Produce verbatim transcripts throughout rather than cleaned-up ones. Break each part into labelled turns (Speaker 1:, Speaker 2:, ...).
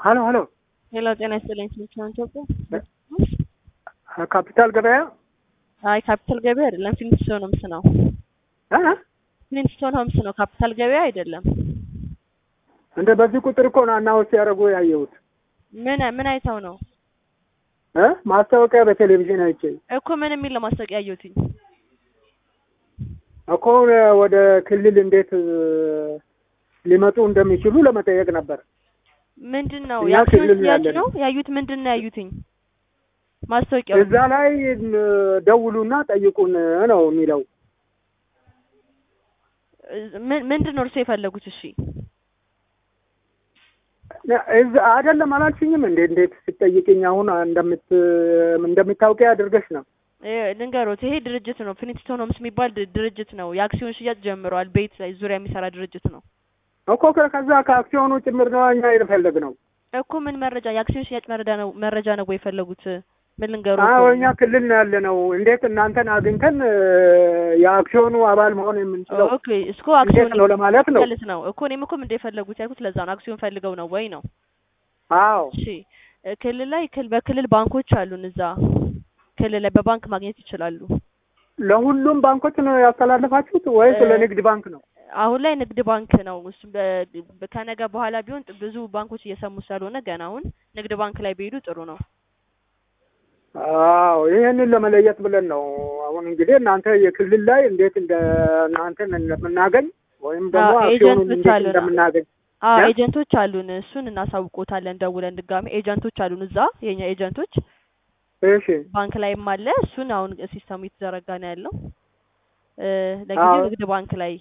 Speaker 1: ሀሎ ሀሎ
Speaker 2: ሄሎ ጤና ይስጥልኝ ስልቻን ተቆ
Speaker 1: ካፒታል ገበያ
Speaker 2: አይ ካፒታል ገበያ አይደለም ፊኒስቶን ሆምስ ነው
Speaker 1: እ
Speaker 2: ፊኒስቶን ሆምስ ነው ካፒታል ገበያ አይደለም
Speaker 1: እንደ በዚህ ቁጥር እኮ ነው አናውንስ ያደረጉ ያየሁት
Speaker 2: ምን ምን አይተው ነው
Speaker 1: እ ማስታወቂያ በቴሌቪዥን አይቼ
Speaker 2: እኮ ምን የሚል ለማስታወቂያ ያየሁትኝ
Speaker 1: እኮ ወደ ክልል እንዴት ሊመጡ እንደሚችሉ ለመጠየቅ ነበር
Speaker 2: ምንድነው ያክሲዮን ሽያጭ ነው ያዩት ምንድነው ያዩትኝ ማስታወቂያው
Speaker 1: እዛ ላይ ደውሉና ጠይቁን ነው የሚለው
Speaker 2: ምን ምንድነው እርሱ የፈለጉት እሺ
Speaker 1: እዛ አይደለም አላልሽኝም እንዴ እንዴት ሲጠይቅኝ አሁን እንደምት እንደምታውቂው አድርገሽ ነው
Speaker 2: ልንገሮት ይሄ ድርጅት ነው ፊኒስቶን ሆምስ የሚባል ድርጅት ነው የአክሲዮን ሽያጭ ጀምሯል ቤት ላይ ዙሪያ የሚሰራ ድርጅት ነው
Speaker 1: እኮ ከዛ ከአክሲዮኑ ጭምር ነው እኛ የፈለግነው
Speaker 2: እኮ ምን መረጃ የአክሲዮን ሽያጭ መረጃ ነው መረጃ ነው ወይ የፈለጉት ምን ልንገሮት
Speaker 1: አዎ እኛ ክልል ነው ያለነው እንዴት እናንተን አግኝተን የአክሲዮኑ አባል መሆን የምንችለው
Speaker 2: ኦኬ እስኮ አክሲዮን
Speaker 1: ነው ለማለት ነው
Speaker 2: ማለት ነው እኮ እኔም እኮ እንደ የፈለጉት ያልኩት ለዛ ነው አክሲዮን ፈልገው ነው ወይ ነው
Speaker 1: አዎ
Speaker 2: እሺ ክልል ላይ በክልል ባንኮች አሉን እዛ ክልል ላይ በባንክ ማግኘት ይችላሉ
Speaker 1: ለሁሉም ባንኮች ነው ያስተላልፋችሁት ወይስ ለንግድ ባንክ ነው
Speaker 2: አሁን ላይ ንግድ ባንክ ነው እሱ ከነገ በኋላ ቢሆን ብዙ ባንኮች እየሰሙ ስለሆነ ገና አሁን ንግድ ባንክ ላይ ቢሄዱ ጥሩ ነው
Speaker 1: አዎ ይሄንን ለመለየት ብለን ነው አሁን እንግዲህ እናንተ የክልል ላይ እንዴት እንደ እናንተን እንደምናገኝ ወይም ደግሞ አክሲዮኑን እንዴት እንደምናገኝ
Speaker 2: አዎ ኤጀንቶች አሉን እሱን እናሳውቆታለን ደውለን ድጋሚ ኤጀንቶች አሉን እዛ የኛ ኤጀንቶች
Speaker 1: እሺ
Speaker 2: ባንክ ላይም አለ እሱን አሁን ሲስተሙ እየተዘረጋ ነው ያለው ለጊዜው ንግድ ባንክ ላይ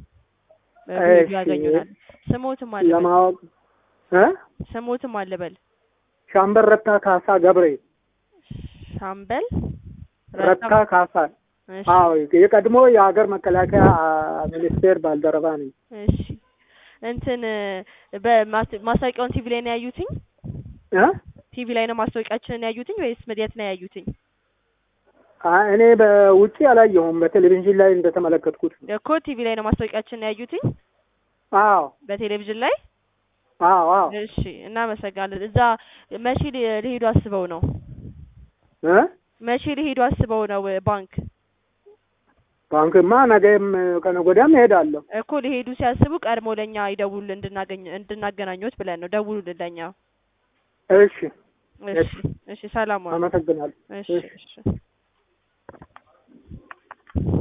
Speaker 2: ያገኙናል ስሞትም አለ
Speaker 1: ለማወቅ እ
Speaker 2: ስሞትም አለ በል
Speaker 1: ሻምበል ረታ ካሳ ገብሬ
Speaker 2: ሻምበል
Speaker 1: ረታ ካሳ አዎ የቀድሞ የሀገር መከላከያ ሚኒስቴር ባልደረባ ነኝ
Speaker 2: እሺ እንትን በማስታወቂያውን ቲቪ ላይ ነው ያዩትኝ
Speaker 1: እ
Speaker 2: ቲቪ ላይ ነው ማስታወቂያችንን ያዩትኝ ወይስ መዲያት ነው ያዩትኝ
Speaker 1: እኔ በውጪ አላየሁም በቴሌቪዥን ላይ እንደተመለከትኩት
Speaker 2: እኮ ቲቪ ላይ ነው ማስታወቂያችንን ያዩትኝ
Speaker 1: አዎ
Speaker 2: በቴሌቪዥን ላይ
Speaker 1: አዎ አዎ
Speaker 2: እሺ እናመሰግናለን እዛ መቼ ሊሄዱ አስበው ነው
Speaker 1: እ
Speaker 2: መቼ ሊሄዱ አስበው ነው ባንክ
Speaker 1: ባንክማ ነገም ከነገ ወዲያም እሄዳለሁ
Speaker 2: እኮ ሊሄዱ ሲያስቡ ቀድሞ ለኛ ይደውሉ እንድናገኝ እንድናገናኙት ብለን ነው ደውሉልን ለኛ
Speaker 1: እሺ
Speaker 2: እሺ እሺ ሰላም
Speaker 1: አመሰግናለሁ
Speaker 2: እሺ እሺ